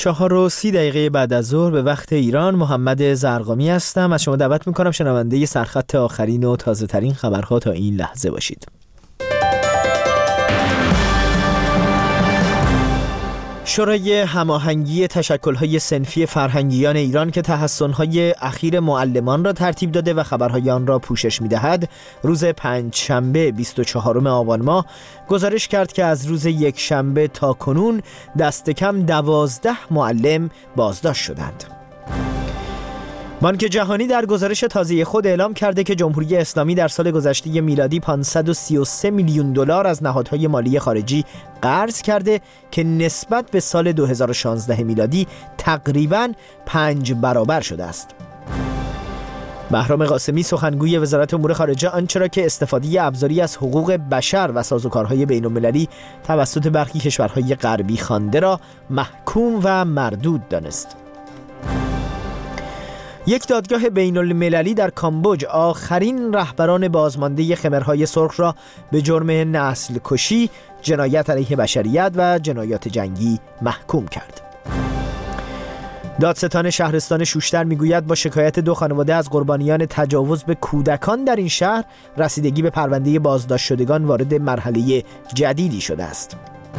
4:30 بعد از ظهر به وقت ایران. محمد زرقامی هستم. از شما دعوت میکنم شنونده سرخط آخرین و تازه ترین خبرها تا این لحظه باشید. شورای هماهنگی تشکل‌های صنفی فرهنگیان ایران که تحسن‌های اخیر معلمان را ترتیب داده و خبرهای آن را پوشش می‌دهد، روز پنجشنبه 24 آبان ماه گزارش کرد که از روز یکشنبه تا کنون دست کم 12 معلم بازداشت شدند. بانک جهانی در گزارش تازه خود اعلام کرده که جمهوری اسلامی در سال گذشته میلادی 533 میلیون دلار از نهادهای مالی خارجی قرض کرده که نسبت به سال 2016 میلادی تقریباً 5 برابر شده است. بهرام قاسمی سخنگوی وزارت امور خارجه آنچه را که استفاده ابزاری از حقوق بشر و سازوکارهای بین‌المللی توسط برخی کشورهای غربی خوانده را محکوم و مردود دانست. یک دادگاه بین‌المللی در کامبوج آخرین رهبران بازمانده خمرهای سرخ را به جرم نسل کشی، جنایت علیه بشریت و جنایات جنگی محکوم کرد. دادستان شهرستان شوشتر میگوید با شکایت 2 خانواده از قربانیان تجاوز به کودکان در این شهر، رسیدگی به پرونده بازداشت شدگان وارد مرحله جدیدی شده است.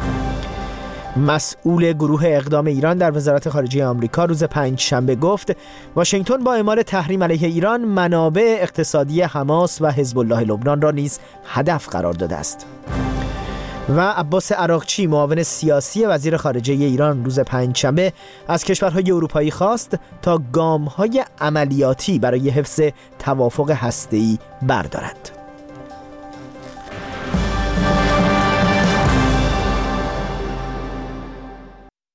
مسئول گروه اقدام ایران در وزارت خارجه آمریکا روز پنجشنبه گفت واشنگتن با اعمال تحریم علیه ایران منابع اقتصادی حماس و حزب الله لبنان را نیز هدف قرار داده است. و عباس عراقچی معاون سیاسی وزیر خارجه ایران روز پنجشنبه از کشورهای اروپایی خواست تا گام‌های عملیاتی برای حفظ توافق هسته‌ای بردارند.